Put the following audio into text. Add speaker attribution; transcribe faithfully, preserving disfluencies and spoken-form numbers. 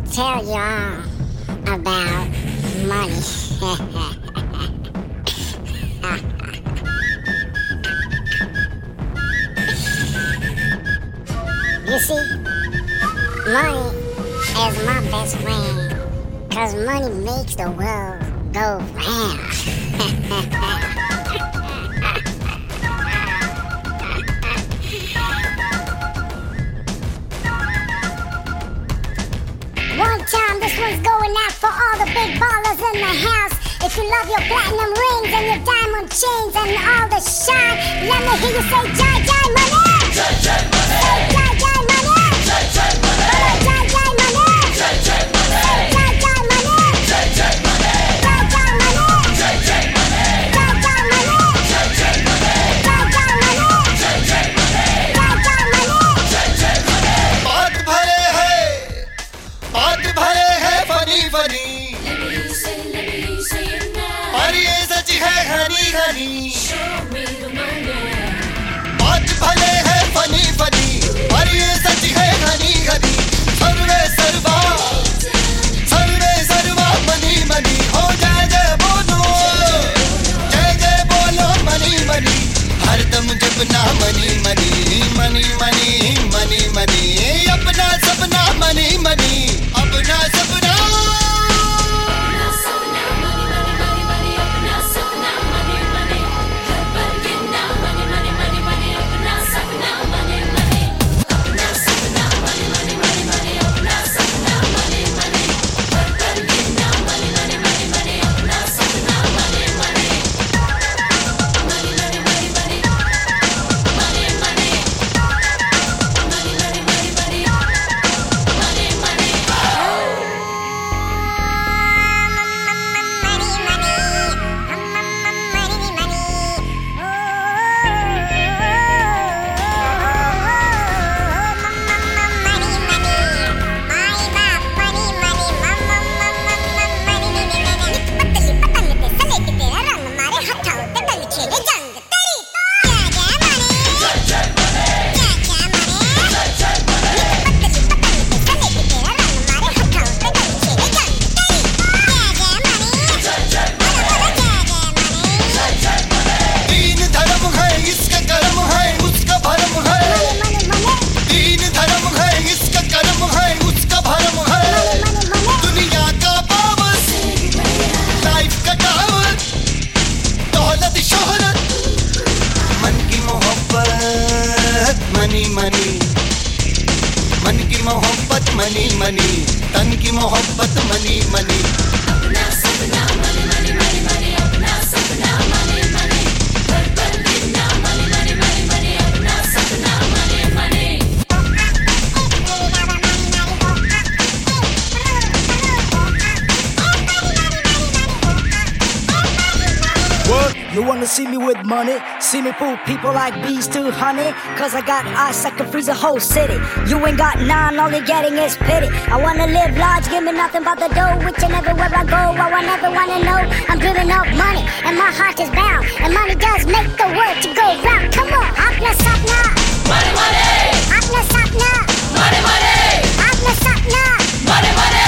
Speaker 1: tell you all about money. You see, money is my best friend, 'cause money makes the world go round. One time, this one's going out for all the big ballers in the house. If you love your platinum rings and your diamond chains and all the shine, let me hear you say, Jai Jai Money! Jai Jai Money! Say, Jai Jai Money! Jai Jai Money! Jai Jai Money! Jai Jai Money! Jai Jai Money! Jai Jai Money! Jai Jai Money! Jai Jai Money! Jai Jai Money! Jai Jai Money! Jai Jai Money! Jai Jai Money! Jai Jai Money! Jai Jai Money!
Speaker 2: बात भरे है, बात भरे है funny funny, और ये सच है घनी घनी। बात भरे है फनी फनी, और ये सच है घनी घनी। सर्वे सर्वा, सर्वे सर्वा मनी मनी। हो जय जय बोलो, जय जय बोलो मनी मनी। हरदम जपना money money, money money money money. अपना सपना मनी मनी, अपना सपना। मनी मनी, मन की मोहब्बत मनी मनी, तन की मोहब्बत मनी मनी। अपना सपना मनी मनी मनी मनी, अपना सपना मनी मनी। घर पर गिरना मनी मनी मनी मनी, अपना सपना money money.
Speaker 3: What? You wanna see me with money? See me fool people like bees to honey? Cause I got ice, I can freeze a whole city. You ain't got none, all you're getting is pity. I wanna live large, give me nothing but the dough. Which and everywhere I go, I will never wanna know. I'm driven off money, and my heart is bound. And money does make the world to go round. Come on, apna sapna. Money, money. Apna sapna. Money, money. Apna sapna. Money, money.